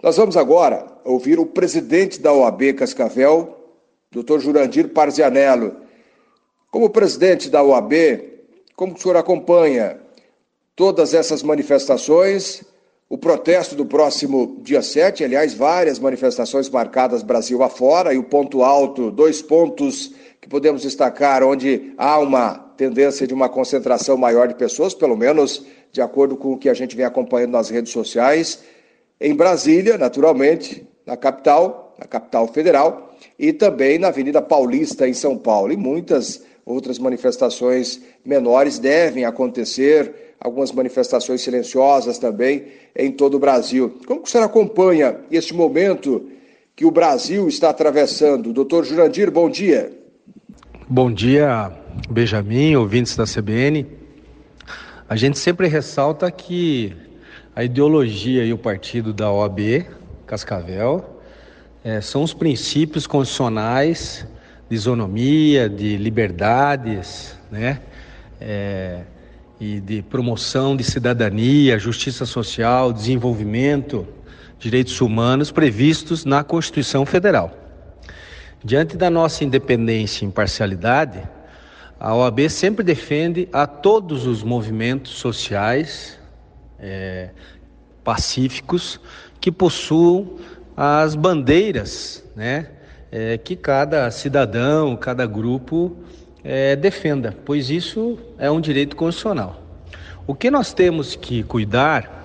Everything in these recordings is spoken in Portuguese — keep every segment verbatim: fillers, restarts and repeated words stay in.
Nós vamos agora ouvir o presidente da O A B Cascavel, doutor Jurandir Parzianello. Como presidente da O A B, como o senhor acompanha todas essas manifestações, o protesto do próximo dia sete, aliás, várias manifestações marcadas Brasil afora, e o ponto alto, dois pontos que podemos destacar, onde há uma tendência de uma concentração maior de pessoas, pelo menos de acordo com o que a gente vem acompanhando nas redes sociais, em Brasília, naturalmente, na capital, na capital federal, e também na Avenida Paulista, em São Paulo. E muitas outras manifestações menores devem acontecer, algumas manifestações silenciosas também em todo o Brasil. Como que o senhor acompanha este momento que o Brasil está atravessando? Doutor Jurandir, bom dia. Bom dia, Benjamin, ouvintes da C B N. A gente sempre ressalta que a ideologia e o partido da O A B Cascavel é, são os princípios constitucionais de isonomia, de liberdades, né? É, e de promoção de cidadania, justiça social, desenvolvimento, direitos humanos previstos na Constituição Federal. Diante da nossa independência e imparcialidade, a O A B sempre defende a todos os movimentos sociais é, pacíficos que possuam as bandeiras, né, é, que cada cidadão, cada grupo é, defenda, pois isso é um direito constitucional. O que nós temos que cuidar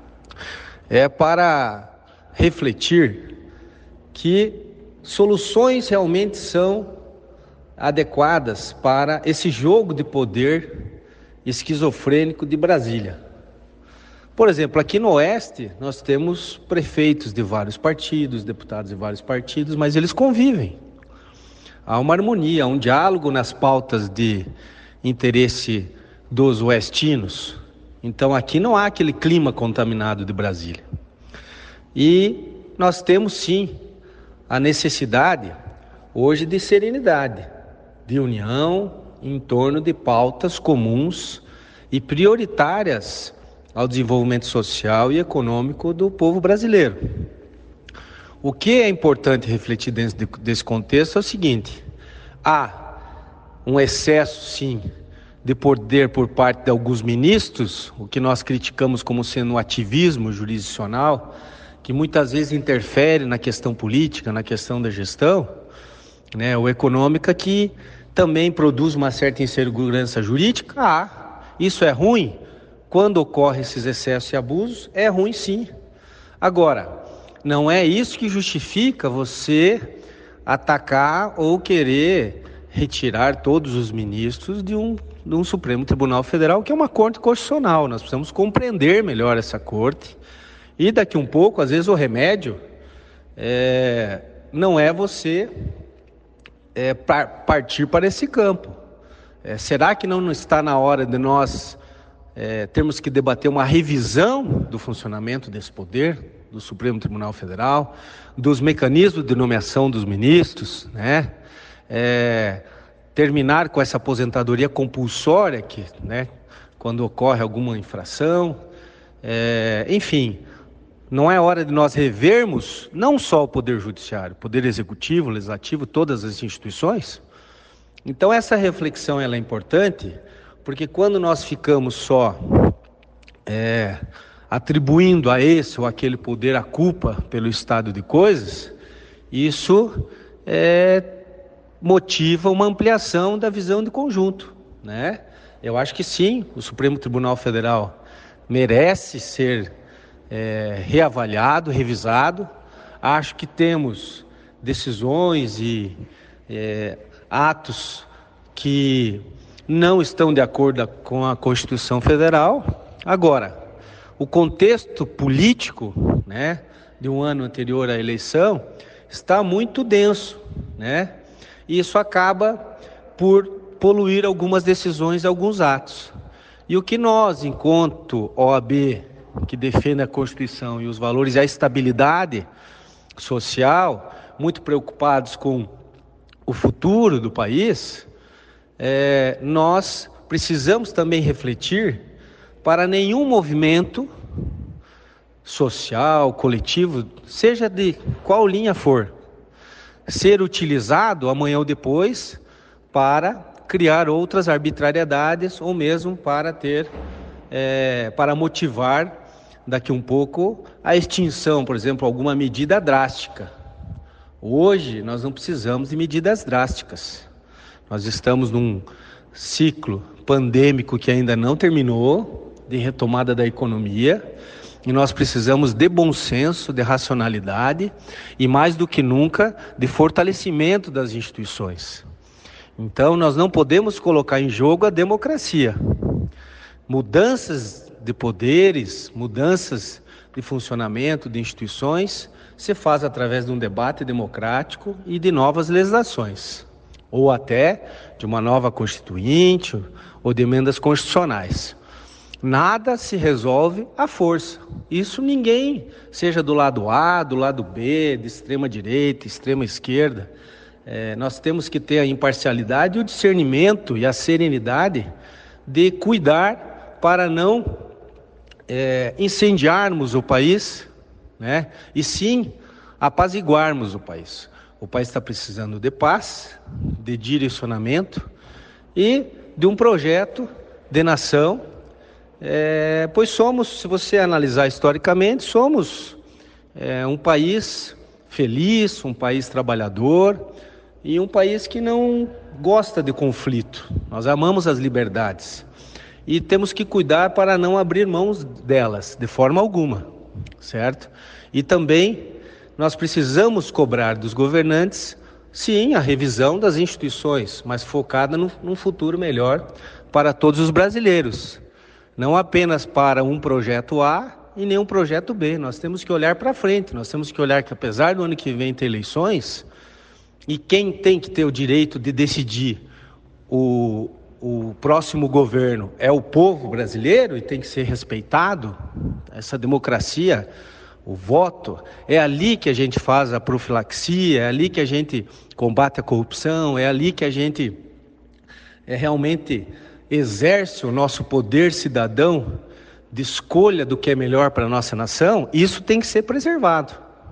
é para refletir que soluções realmente são adequadas para esse jogo de poder esquizofrênico de Brasília. Por exemplo, aqui no Oeste nós temos prefeitos de vários partidos, deputados de vários partidos, mas eles convivem. Há uma harmonia, há um diálogo nas pautas de interesse dos oestinos. Então aqui não há aquele clima contaminado de Brasília. E nós temos sim a necessidade hoje de serenidade, de união em torno de pautas comuns e prioritárias ao desenvolvimento social e econômico do povo brasileiro. O que é importante refletir dentro desse contexto é o seguinte: há um excesso, sim, de poder por parte de alguns ministros, o que nós criticamos como sendo um ativismo jurisdicional, que muitas vezes interfere na questão política, na questão da gestão, né, ou econômica, que também produz uma certa insegurança jurídica. Ah, isso é ruim? Quando ocorrem esses excessos e abusos, é ruim sim. Agora, não é isso que justifica você atacar ou querer retirar todos os ministros de um, de um Supremo Tribunal Federal, que é uma corte constitucional. Nós precisamos compreender melhor essa corte. E daqui um pouco, às vezes, o remédio é, não é você é, par, partir para esse campo. É, será que não está na hora de nós é, termos que debater uma revisão do funcionamento desse poder, do Supremo Tribunal Federal, dos mecanismos de nomeação dos ministros, né? É, terminar com essa aposentadoria compulsória, que, né, quando ocorre alguma infração, é, enfim... Não é hora de nós revermos não só o Poder Judiciário, o Poder Executivo, Legislativo, todas as instituições? Então essa reflexão ela é importante, porque quando nós ficamos só é, atribuindo a esse ou aquele poder a culpa pelo estado de coisas, isso é, motiva uma ampliação da visão de conjunto, né? Eu acho que sim, o Supremo Tribunal Federal merece ser É, reavaliado, revisado. Acho que temos decisões e é, atos que não estão de acordo com a Constituição Federal. Agora, o contexto político, né, de um ano anterior à eleição está muito denso, né? E isso acaba por poluir algumas decisões, alguns atos. E o que nós, enquanto O A B, que defende a Constituição e os valores e a estabilidade social, muito preocupados com o futuro do país, é, nós precisamos também refletir para nenhum movimento social, coletivo, seja de qual linha for, ser utilizado amanhã ou depois para criar outras arbitrariedades ou mesmo para ter, é, para motivar daqui um pouco a extinção, por exemplo, alguma medida drástica. Hoje nós não precisamos de medidas drásticas. Nós estamos num ciclo pandêmico que ainda não terminou, de retomada da economia, e nós precisamos de bom senso, de racionalidade e, mais do que nunca, de fortalecimento das instituições. Então, nós não podemos colocar em jogo a democracia. Mudanças de poderes, mudanças de funcionamento de instituições, se faz através de um debate democrático e de novas legislações, ou até de uma nova constituinte ou de emendas constitucionais. Nada se resolve à força. Isso ninguém, seja do lado A, do lado B, de extrema direita, extrema esquerda. É, nós temos que ter a imparcialidade, o discernimento e a serenidade de cuidar para não é, incendiarmos o país, né? E sim apaziguarmos o país. O país está precisando de paz, de direcionamento e de um projeto de nação. É, pois somos, se você analisar historicamente, somos é, um país feliz, um país trabalhador e um país que não gosta de conflito. Nós amamos as liberdades e temos que cuidar para não abrir mãos delas de forma alguma, certo? E também nós precisamos cobrar dos governantes, sim, a revisão das instituições, mas focada no, num futuro melhor para todos os brasileiros. Não apenas para um projeto A e nem um projeto B. Nós temos que olhar para frente, nós temos que olhar que apesar do ano que vem ter eleições, e quem tem que ter o direito de decidir o, o próximo governo é o povo brasileiro e tem que ser respeitado, essa democracia, o voto, é ali que a gente faz a profilaxia, é ali que a gente combate a corrupção, é ali que a gente é realmente exerce o nosso poder cidadão de escolha do que é melhor para a nossa nação. Isso tem que ser preservado.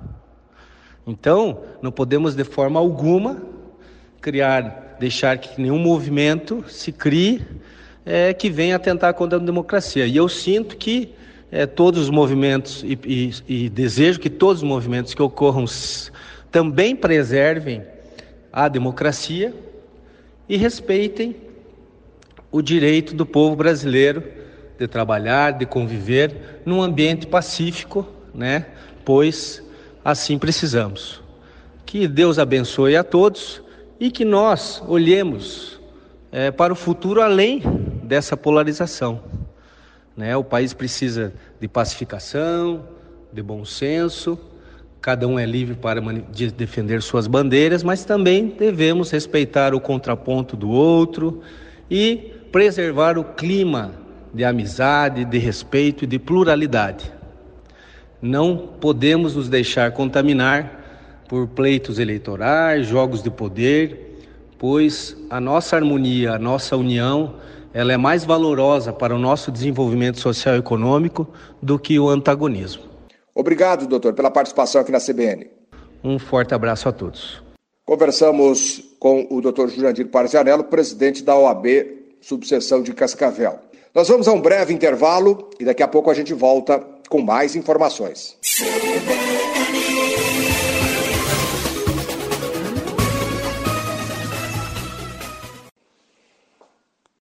Então, não podemos de forma alguma criar, deixar que nenhum movimento se crie é, que venha atentar contra a democracia. E eu sinto que é, todos os movimentos e, e, e desejo que todos os movimentos que ocorram também preservem a democracia e respeitem o direito do povo brasileiro de trabalhar, de conviver num ambiente pacífico, né? Pois assim precisamos. Que Deus abençoe a todos e que nós olhemos é, para o futuro além dessa polarização, né? O país precisa de pacificação, de bom senso, cada um é livre para de defender suas bandeiras, mas também devemos respeitar o contraponto do outro e preservar o clima de amizade, de respeito e de pluralidade. Não podemos nos deixar contaminar por pleitos eleitorais, jogos de poder, pois a nossa harmonia, a nossa união, ela é mais valorosa para o nosso desenvolvimento social e econômico do que o antagonismo. Obrigado, doutor, pela participação aqui na C B N. Um forte abraço a todos. Conversamos com o doutor Jurandir Parzianello, presidente da O A B, subseção de Cascavel. Nós vamos a um breve intervalo e daqui a pouco a gente volta com mais informações.